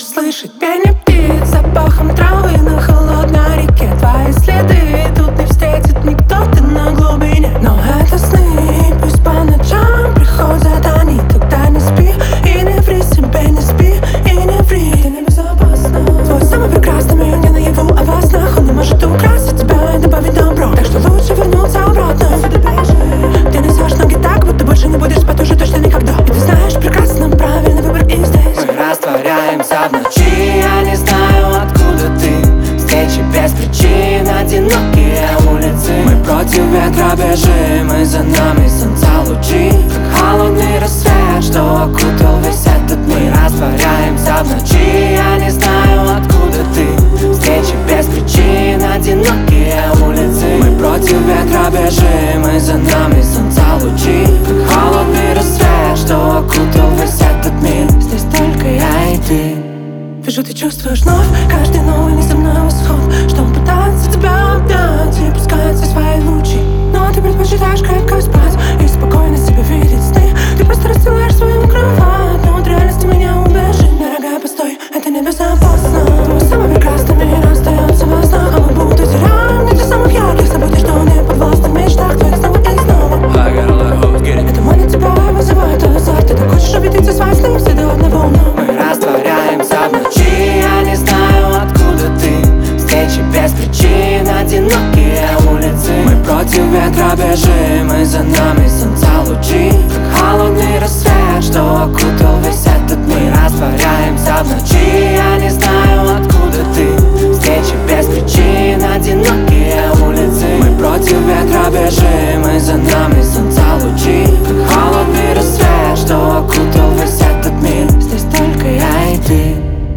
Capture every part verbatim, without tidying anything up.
можешь слышать пение птиц, запахом травы на холодной реке. Твои следы тут не встретит никто, ты на глубине. Но это сны, пусть по ночам приходят они. Тогда не спи и не ври себе, не спи и не ври. Это небезопасно. Твой самый прекрасный мир не наяву, а во снах он не может украсить тебя и добавить добро. Так что лучше вернуться обратно. Ты несешь ноги так, будто больше не будешь спать уже точно никогда. И ты знаешь прекрасно правильный выбор и здесь. Мы растворяемся в ночи, я не знаю, откуда ты. Встречи без причин, одинокие улицы. Мы против ветра бежим, и за нами солнца лучи. Как холодный рассвет, что окутал весь этот мир. Растворяемся в ночи, я не знаю, откуда ты. Встречи без причин, одинокие улицы. Мы против ветра бежим, и за нами солнца лучи. Как холодный рассвет, что окутал весь этот мир. Здесь только я и ты. Вижу, ты чувствуешь вновь каждый новый неземной восход, что он пытается тебя обнять и пускает все свои лучи. Но ты предпочитаешь крепко спать и спокойно себе видеть сны. Ты просто расстилаешь свою кровать, но от реальности меня убежит. Дорогая, постой, это небезопасно. Твой самый прекрасный мир остается во снах, а мы будто теряем где-то самых ярких событий, что не подвластны в мечтах твоих снова и снова. Это манит тебя, вызывает азарт. Ты так хочешь убедиться, свои сны все до одного, но мы растворяемся в ночи, я не знаю, откуда ты. Встречи без причин, одинокие улицы. Мы против ветра бежим, и за нами солнца лучи. Как холодный рассвет, что окутал весь этот мир. Растворяемся в ночи, я не знаю, откуда ты. Встречи без причин, одинокие улицы. Мы против ветра бежим, и за нами солнца лучи. Как холодный рассвет, что окутал весь этот мир. здесь только я и ты.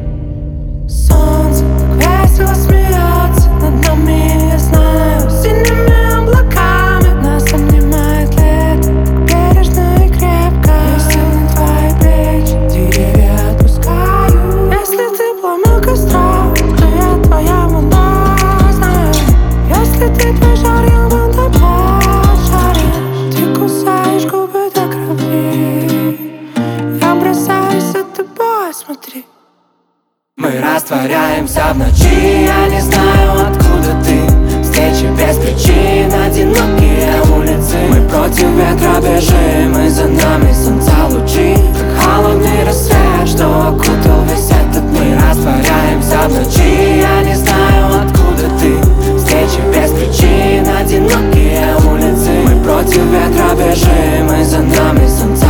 Солнце так весело смеется над нами, я знаю. Синими облаками нас обнимает лето, так бережно и крепко. Я сильны твои плечи, деревья отпускаю. Если ты пламя костра, то я твоя луна, знаю. Если ты твой жар, я буду пожарить. Ты кусаешь губы до крови, я бросаюсь за тобой, смотри. Мы растворяемся в ночи, я не знаю, откуда ты. Встречи без причин, одинокие улицы. Мы против ветра бежим, и за нами солнца лучи. Как холодный рассвет, что окутал весь этот мир. Растворяемся в ночи, я не знаю, откуда ты. Встречи без причин, одинокие улицы. Мы против ветра бежим, и за нами солнца